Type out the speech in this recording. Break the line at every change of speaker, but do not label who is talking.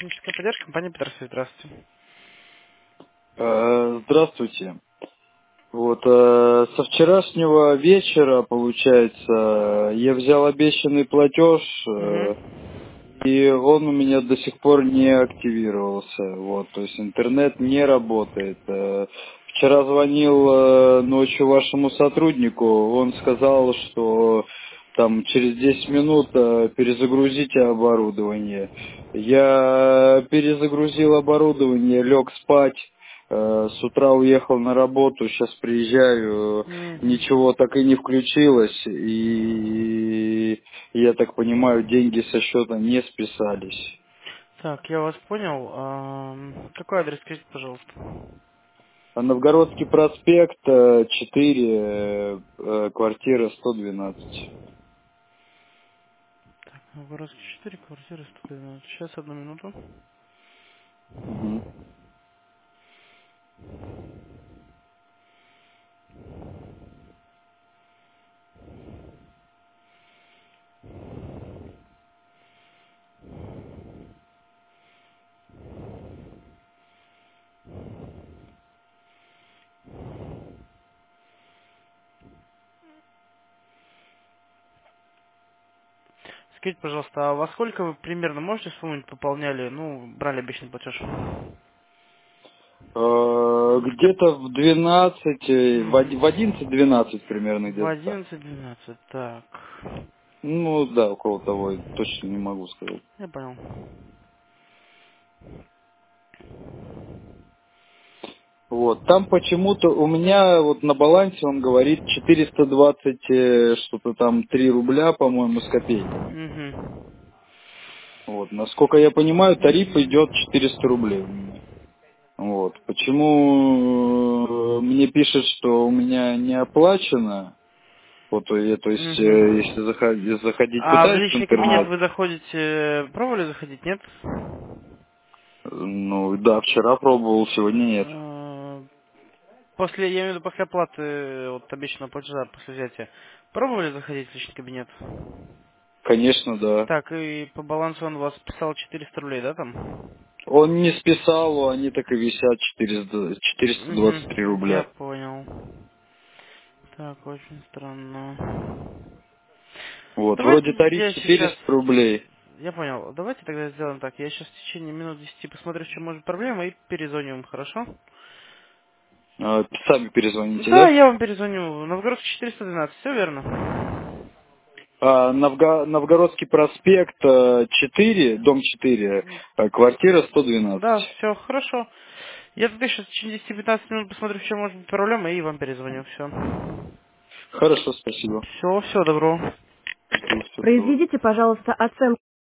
Техническая поддержка, компания Петросвет. Здравствуйте.
Здравствуйте. Вот, со вчерашнего вечера, получается, я взял обещанный платеж,
Угу.
и он у меня до сих пор не активировался. Вот, то есть интернет не работает. Вчера звонил ночью вашему сотруднику, он сказал, что там через 10 минут перезагрузите оборудование. Я перезагрузил оборудование, лег спать. С утра уехал на работу, сейчас приезжаю,
Угу.
ничего так и не включилось, и я так понимаю, деньги со счета не списались.
Так, я вас понял. Какой адрес, скажите, пожалуйста?
А Новгородский проспект, 4, квартира 112.
Воровский 4, квартира 112. Сейчас, одну минуту.
Мгм.
Скажите, пожалуйста, а во сколько вы примерно можете вспомнить, пополняли, брали обещанный платеж?
Где-то в 12, в
Угу.
11-12 примерно
В
где-то так.
11-12, так.
Ну да, около того, точно не могу сказать.
Я понял.
Вот, там почему-то у меня вот на балансе он говорит 420, что-то там 3 рубля, по-моему, с копейками.
Угу.
Вот, насколько я понимаю, тариф
Угу.
идет 400 рублей у меня. Вот, почему мне пишет, что у меня не оплачено, вот, то есть, если
Угу.
заходить
А в
пытаюсь в
личный кабинет
интернет,
вы заходите, пробовали заходить, нет?
ну, да, вчера пробовал, сегодня нет.
Э, После, я имею в виду, после оплаты вот обещанного платежа, после взятия, пробовали заходить в личный кабинет?
Конечно, да.
Так, и по балансу он у вас писал 400 рублей, да, там?
Он не списал, они так и висят 423
Угу, я
рубля.
понял. Так, очень странно.
Вот,
Давайте
вроде тариф
я сейчас...
400 рублей.
Я понял. Давайте тогда сделаем так. Я сейчас в течение минут 10 посмотрю, в чем может проблема, и перезвоню вам, хорошо?
Сами перезвоните,
Да,
да?
я вам перезвоню. Новгородский 412, все верно?
Новгородский проспект, 4, дом 4, квартира 112.
Да, все, хорошо. Я тогда сейчас в течение 10-15 минут посмотрю, в чем может быть проблема, и вам перезвоню. Все.
Хорошо, спасибо.
Все, всего доброго.
Жду всего доброго.
Произведите, пожалуйста, оценку.